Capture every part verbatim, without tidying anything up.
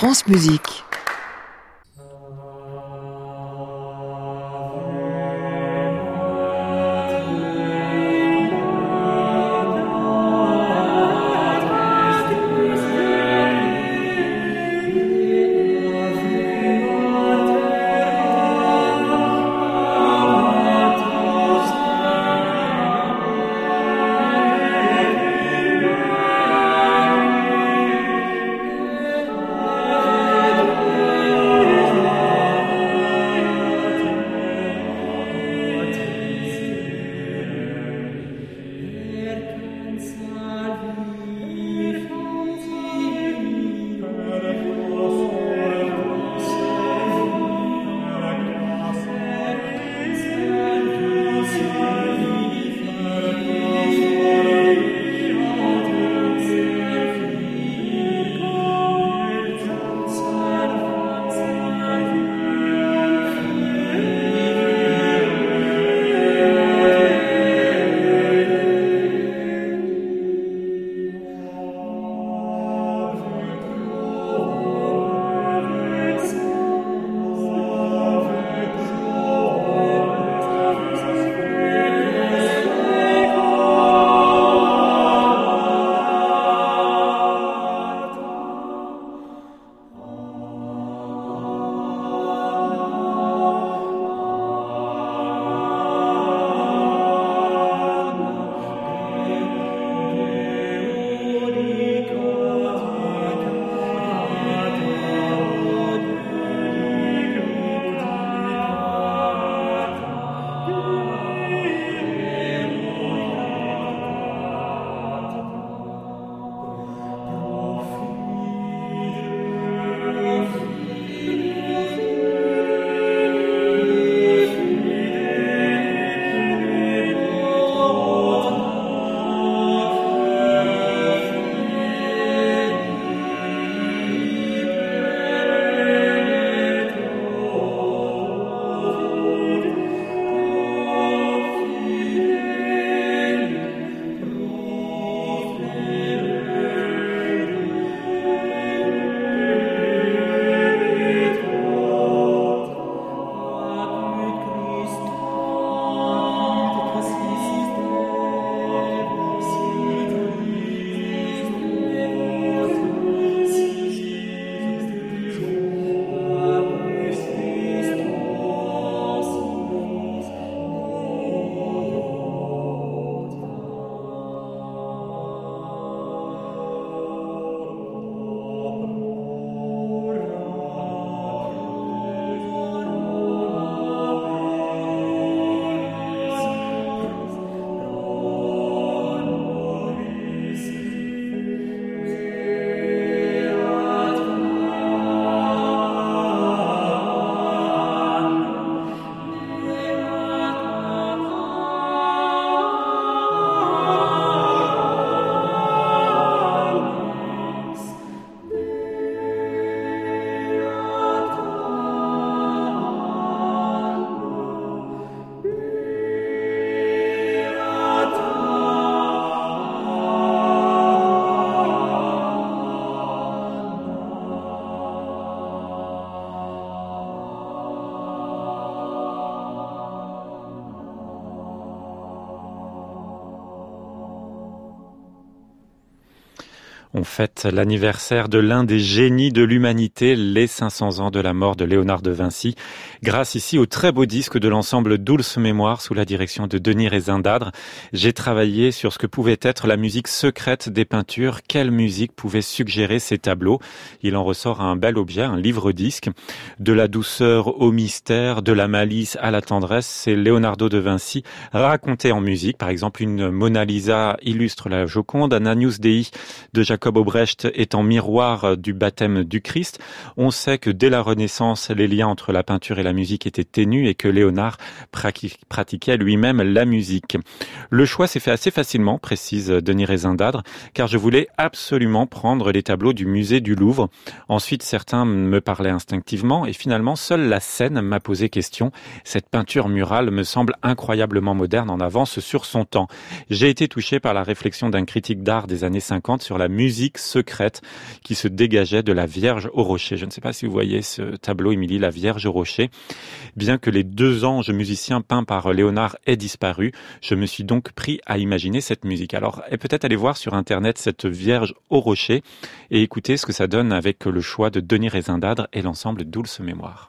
France Musique. On fête l'anniversaire de l'un des génies de l'humanité, les cinq cents ans de la mort de Léonard de Vinci, grâce ici au très beau disque de l'ensemble Dulce Mémoire sous la direction de Denys Rezindadre. J'ai travaillé sur ce que pouvait être la musique secrète des peintures, quelle musique pouvait suggérer ces tableaux. Il en ressort un bel objet, un livre-disque. De la douceur au mystère, de la malice à la tendresse, c'est Leonardo de Vinci raconté en musique. Par exemple, une Mona Lisa illustre la Joconde, un Agnus Dei de Jacob Obrecht est en miroir du baptême du Christ. On sait que dès la Renaissance, les liens entre la peinture et la musique étaient ténus et que Léonard pratiquait lui-même la musique. Le choix s'est fait assez facilement, précise Denys Rezindadre, car je voulais absolument prendre les tableaux du musée du Louvre. Ensuite, certains me parlaient instinctivement et finalement, seule la scène m'a posé question. Cette peinture murale me semble incroyablement moderne, en avance sur son temps. J'ai été touché par la réflexion d'un critique d'art des années cinquante sur la musique musique secrète qui se dégageait de la Vierge au rocher. Je ne sais pas si vous voyez ce tableau, Émilie, la Vierge au rocher. Bien que les deux anges musiciens peints par Léonard aient disparu, je me suis donc pris à imaginer cette musique. Alors, et peut-être aller voir sur Internet cette Vierge au rocher et écouter ce que ça donne avec le choix de Denis Rezindadre et l'ensemble Dulce Mémoire.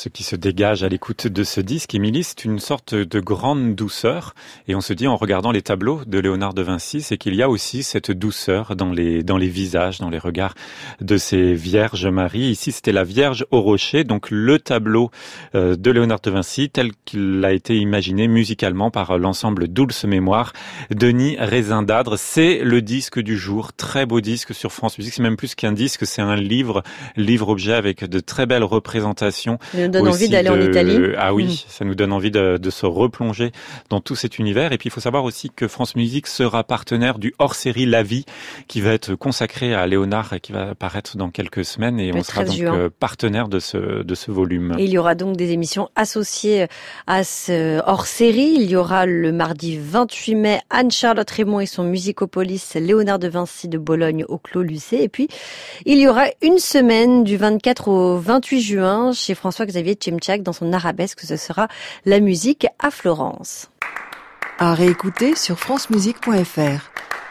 Ce qui se dégage à l'écoute de ce disque, Émilie, c'est une sorte de grande douceur. Et on se dit, en regardant les tableaux de Léonard de Vinci, c'est qu'il y a aussi cette douceur dans les, dans les visages, dans les regards de ces Vierges Marie. Ici, c'était la Vierge au rocher, donc le tableau euh, de Léonard de Vinci, tel qu'il a été imaginé musicalement par l'ensemble Dulce Mémoire. Denis Rezindadre, c'est le disque du jour. Très beau disque sur France Musique. C'est même plus qu'un disque, c'est un livre, livre-objet avec de très belles représentations. Ça nous donne envie d'aller de... en Italie. Ah oui, mmh. ça nous donne envie de, de se replonger dans tout cet univers. Et puis il faut savoir aussi que France Musique sera partenaire du hors-série La Vie, qui va être consacré à Léonard et qui va apparaître dans quelques semaines. Et Le on sera donc juin. partenaire de ce, de ce volume. Et il y aura donc des émissions associées à ce hors-série. Il y aura le mardi vingt-huit mai Anne-Charlotte Raymond et son Musicopolis Léonard de Vinci de Bologne au Clos Lucé. Et puis il y aura une semaine du vingt-quatre au vingt-huit juin chez François-Xavier Tchemchak dans son arabesque. Ce sera la musique à Florence. À réécouter sur francemusique point f r.